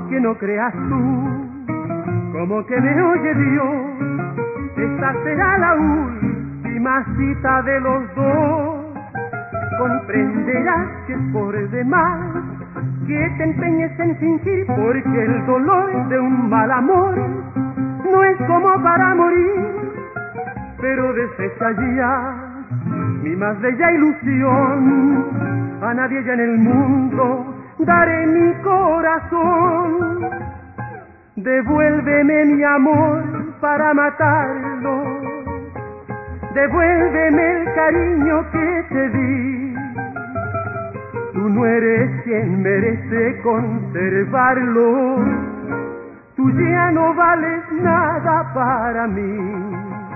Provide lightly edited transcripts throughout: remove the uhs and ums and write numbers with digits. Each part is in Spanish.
aunque no creas tú, como que me oye Dios, esta será la última cita de los dos. Comprenderás que es por demás que te empeñes en fingir, porque el dolor de un mal amor no es como para morir. Pero desecha ya mi más bella ilusión, a nadie ya en el mundo daré mi corazón. Devuélveme mi amor para matarlo, devuélveme el cariño que te di. Tú no eres quien merece conservarlo, tú ya no vales nada para mí.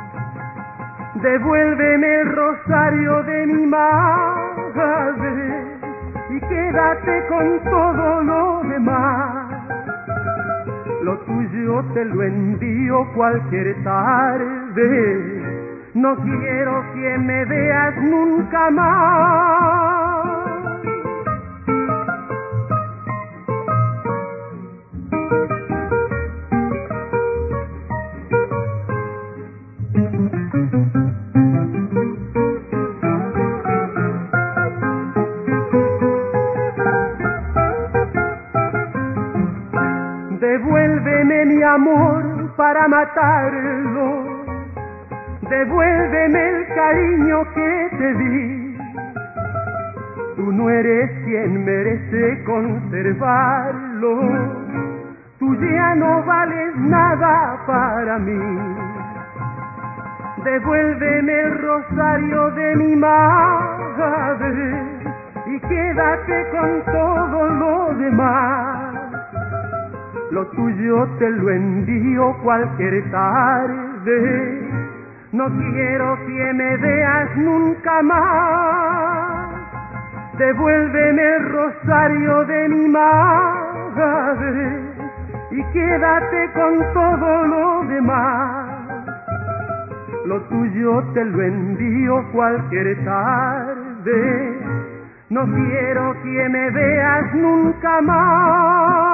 Devuélveme el rosario de mi madre y quédate con todo lo demás. Lo tuyo te lo envío cualquier tarde, no quiero que me veas nunca más. Devuélveme mi amor para matarlo, devuélveme el cariño que te di. Tú no eres quien merece conservarlo, tú ya no vales nada para mí. Devuélveme el rosario de mi madre y quédate con todo lo demás. Lo tuyo te lo envío cualquier tarde, no quiero que me veas nunca más. Devuélveme el rosario de mi madre y quédate con todo lo demás. Lo tuyo te lo envío cualquier tarde, no quiero que me veas nunca más.